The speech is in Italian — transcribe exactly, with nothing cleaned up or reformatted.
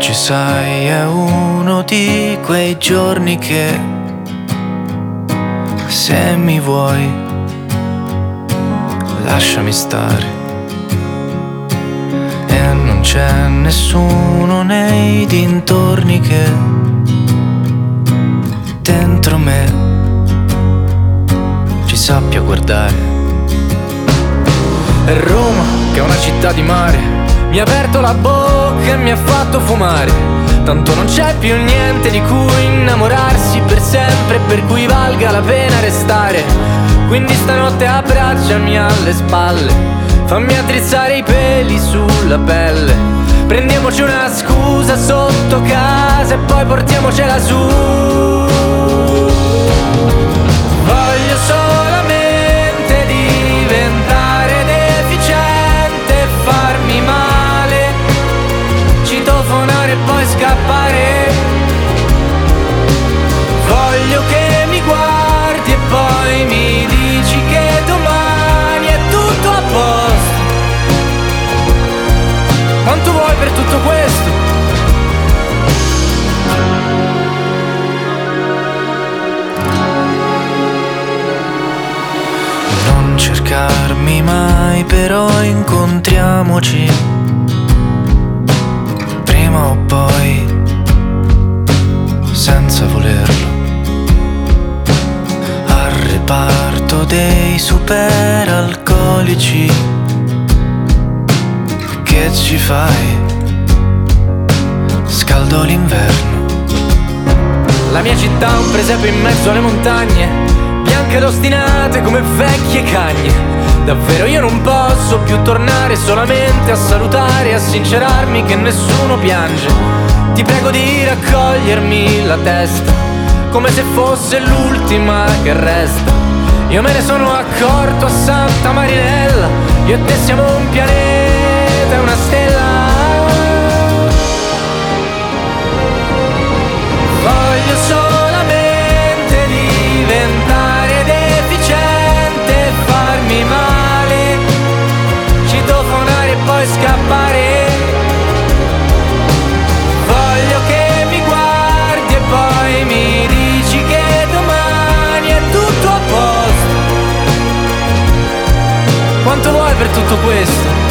Oggi sai è uno di quei giorni che, se mi vuoi, lasciami stare. E non c'è nessuno nei dintorni che dentro me ci sappia guardare. E Roma, che è una città di mare, mi ha aperto la bocca e mi ha fatto fumare. Tanto non c'è più niente di cui innamorarsi per sempre, per cui valga la pena restare. Quindi stanotte abbracciami alle spalle, fammi addrizzare i peli sulla pelle. Prendiamoci una scusa sotto casa e poi portiamocela su. Voglio solamente diventare deficiente e farmi male, citofonare e poi scappare. Voglio che mi guardi e poi mi dici che domani è tutto a posto. Quanto vuoi per tutto questo? Non cercarmi mai, però incontriamoci prima o poi, senza volerlo. Al reparto dei superalcolici, che ci fai? Scaldo l'inverno. La mia città è un presepe in mezzo alle montagne, bianche ed ostinate come vecchie cagne. Davvero io non posso più tornare solamente a salutare e a sincerarmi che nessuno piange. Ti prego di raccogliermi la testa, come se fosse l'ultima che resta. Io me ne sono accorto a Santa Marinella, io e te siamo un pianeta e una stella. Voglio solamente diventare deficiente e farmi male, citofonare e poi scappare. Voglio che mi guardi e poi mi dici che domani è tutto a posto. Quanto vuoi per tutto questo?